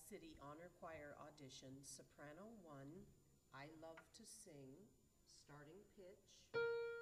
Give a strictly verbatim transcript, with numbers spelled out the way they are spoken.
City Honor Choir audition, soprano one, I Love to Sing, starting pitch.